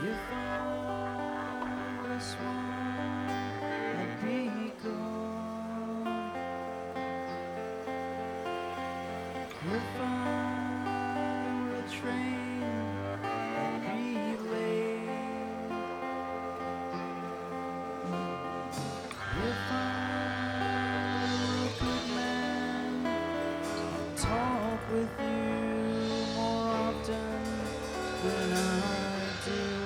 If I were a swan, I'd be gone. If I were a train, I'd be late. If I were a good man, I'd talk with you more often than I do.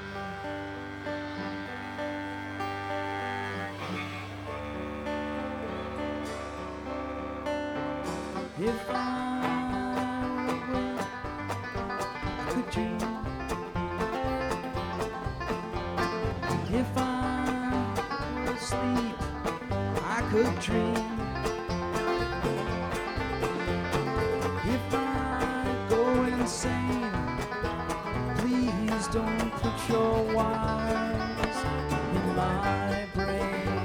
If I were awake, I could dream. If I were asleep, I could dream. If I go insane, please don't put your wires in my brain.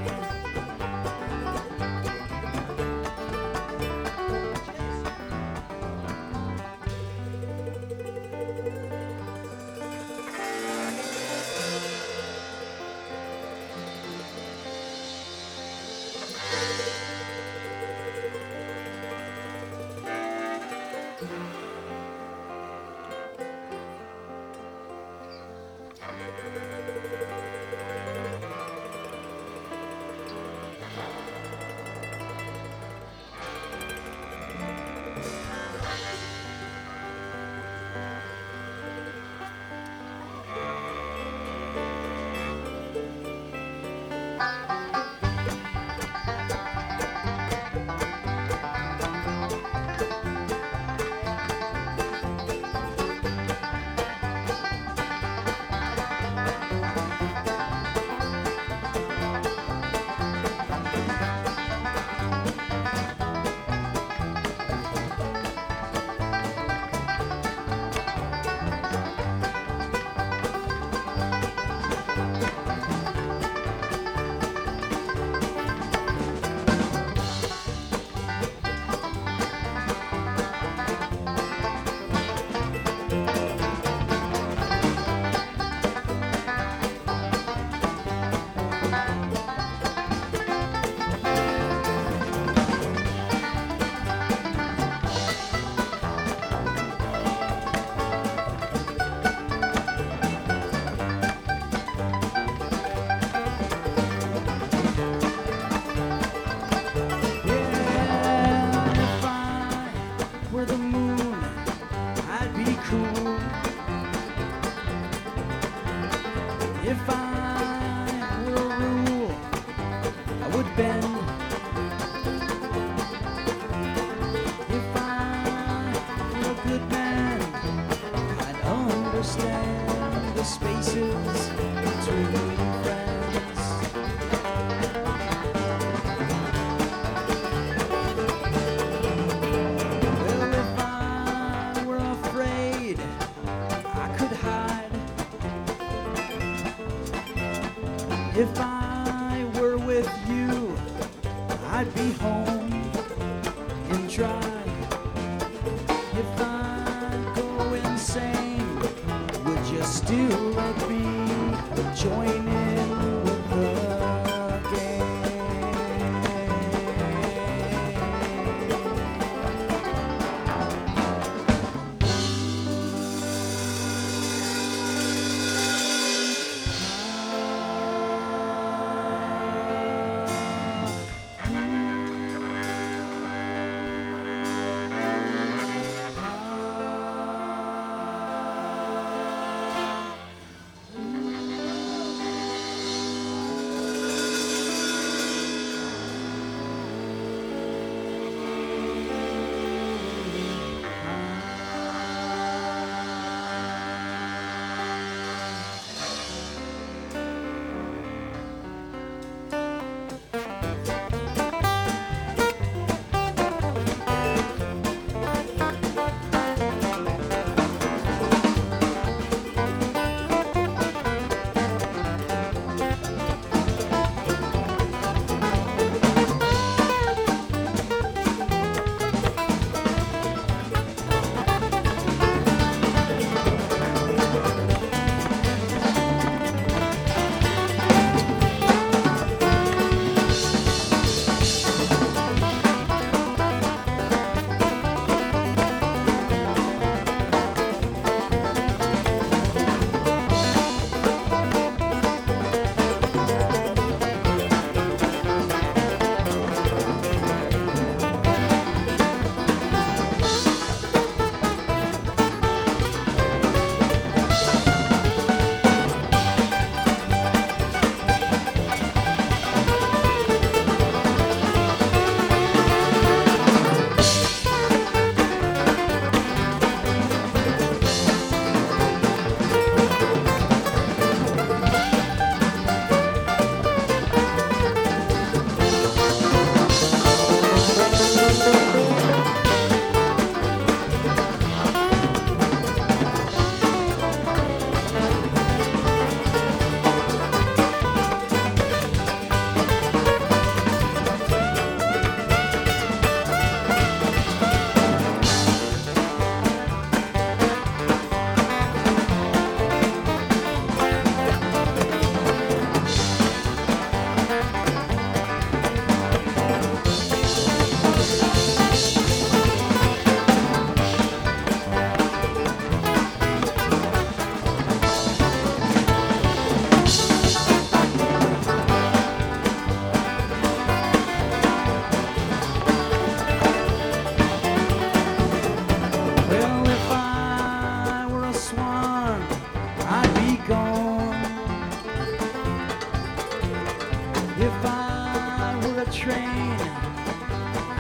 The moon, I'd be cool. If I were a rule, I would bend. If I were a good man, I'd understand the spaces between friends. If I were with you, I'd be home and dry. If I go insane, would you still let me join in with the game?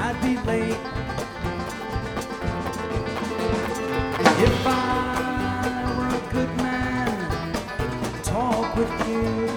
I'd be late. If I were a good man, talk with you.